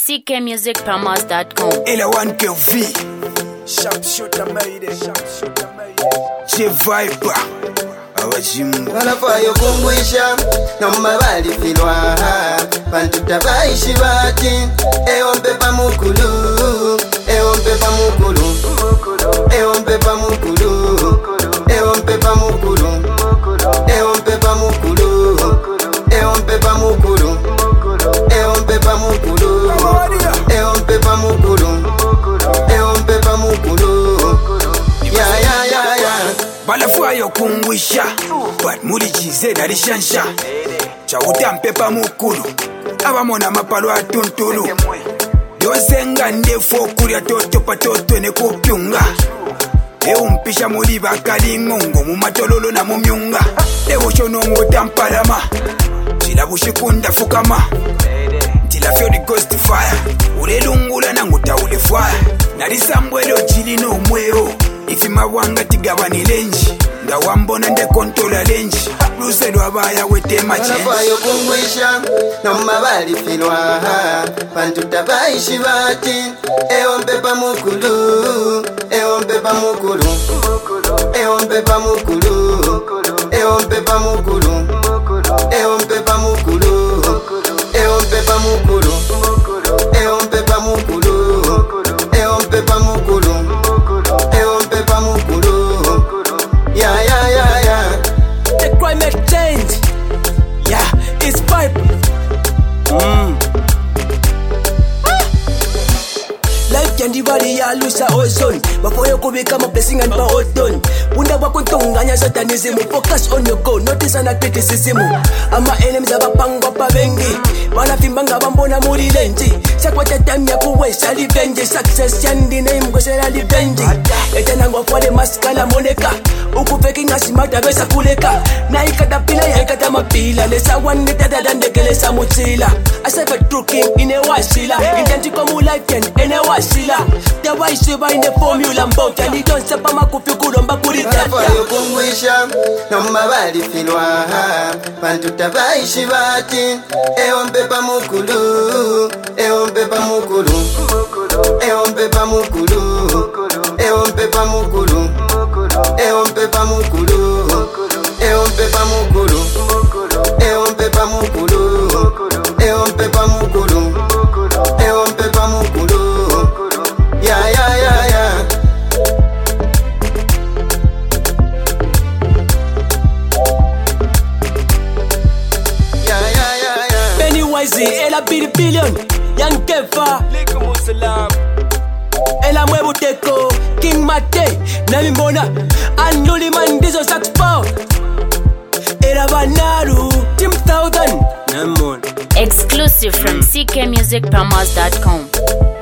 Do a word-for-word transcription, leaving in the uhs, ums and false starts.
c k music promos dot com. Ela one K V Sharpshooter made it J-Viper Abajimu Wanafayo kumwisha Noma bali filwa Pantuta baishi bati Ewa mpepa mukulu Ewa mpepa mukulu Ewa mpepa mukulu Ewa mpepa mukulu Ewa mpepa mukulu Ewa mpepa mukulu Ewa mpepa mukulu Ewa mpepa mukulu Ewa mpepa mukulu Ya ya ya ya Balafayo kumwisha But muri chize dari shansha Chauta mpepa mukulu Abamona mapalo atuntulu Dozenga ndefo kuria toto patoto ne kupyunga Ewu mpisha muri bakali ngongo mumatololo na mumyunga Ewu shonongo tampalama Chila bushikunda fukama Chila feel the ghost fire Ule lungula na nguta ule fire Narisambwelo chili no mweo Ifima wanga tigabani lenji Nga wambona nde kontola lenji Luselu abaya wete machi Wanafayo kumwisha Noma bali filwa Pantuta baishi bati Ewa mpepa mukulu Ewa mpepa mukulu Ewa mpepa mukulu Ewa mpepa mukulu Ewa mpepa mukulu Ewa mpepa mukulu Ewa mpepa mukulu Ewa mpepa mukulu Ewa mpepa mukulu Ya ya ya ya The climate change, yeah, it's pipe. Mm. Life can divide ya lusa ozone. Before you could become a blessing and power done. Wunda wakuntunganya satanism. Focus on your goal, notice and criticism. Ama enemies abapangwa pabengi. Banafimbanga bambona muri lenji. Sakwata time ya kuwesa revenge. Success yandi name kwesera revenge. Etenangwa kwa de maskala moneka. Ukupeki ngasimata besa kuleka. Na ikata pila ya ikata mapila. Lesa wani tada dandekele sa mutila. I serve a true king in a wasila. Intenti komu life and in a wasila. The wise in the formula mbota. Ni don't sepa makufikuro mbakuri tata. Wanafayo kumwisha Noma bali filwa Pantuta baishi bati Ewa mpepa mukulu Ewa mpepa mukulu Ewa mpepa mukulu Ewa mpepa mukulu Ewa mpepa mukulu Ewa mpepa mukulu Ewa mpepa mukulu Ewa mpepa mukulu Ewa mpepa mukulu Ya ya ya ya Ya ya ya ya Pennywise, ela bili billion. Young Kefa, ela mwebu teko. King Mate, Nami Mona, and Luli Mandizo Sax Power. Ela Banaru, Tim Thousand, Namon. Exclusive from c k music promos dot com.